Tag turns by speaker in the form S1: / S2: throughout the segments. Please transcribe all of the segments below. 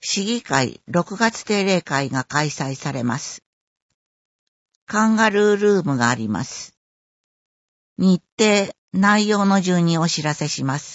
S1: 市議会6月定例会が開催されます。カンガルールームがあります。日程、内容の順にお知らせします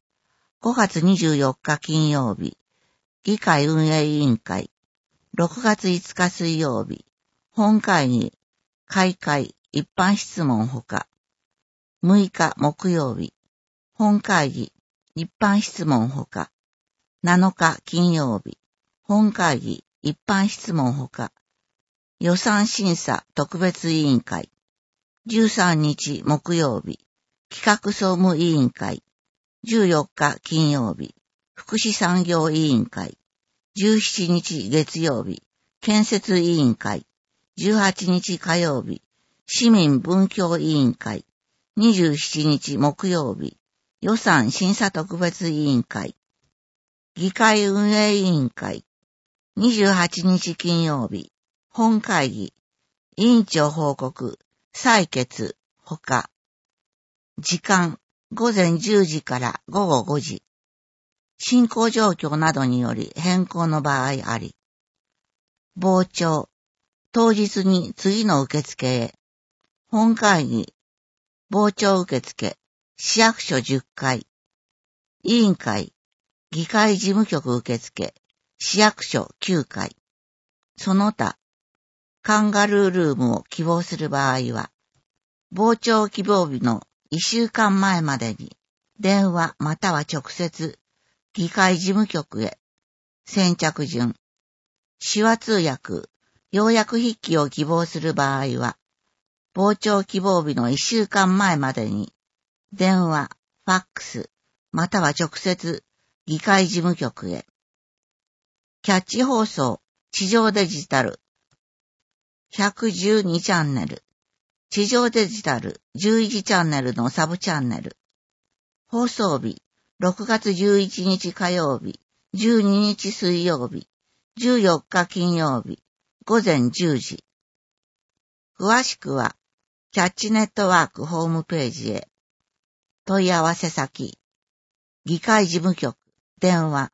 S1: 。5月24日金曜日、議会運営委員会。6月5日水曜日、本会議、開会、一般質問ほか。6日木曜日、本会議、一般質問ほか。7日金曜日、本会議、一般質問ほか。予算審査特別委員会。13日木曜日、企画総務委員会。14日金曜日、福祉産業委員会。17日月曜日、建設委員会。18日火曜日、市民文教委員会。27日木曜日、予算審査特別委員会。議会運営委員会。28日金曜日、本会議。委員長報告、採決、ほか。時間、午前10時から午後5時。進行状況などにより変更の場合あり。傍聴。当日に次の受付へ。本会議。傍聴受付。市役所10階。委員会。議会事務局受付。市役所9階。その他、カンガルールームを希望する場合は、傍聴希望日の1週間前までに、電話または直接、議会事務局へ。先着順。手話通訳、要約筆記を希望する場合は、傍聴希望日の1週間前までに、電話、ファックス、または直接、議会事務局へ。キャッチ放送、地上デジタル、112チャンネル、地上デジタル11チャンネルのサブチャンネル。放送日、6月11日火曜日、12日水曜日、14日金曜日、午前10時。詳しくは、キャッチネットワークホームページへ。問い合わせ先。議会事務局、電話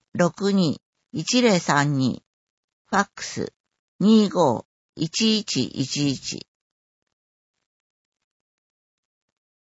S1: 62-1032。ファックス25-1111。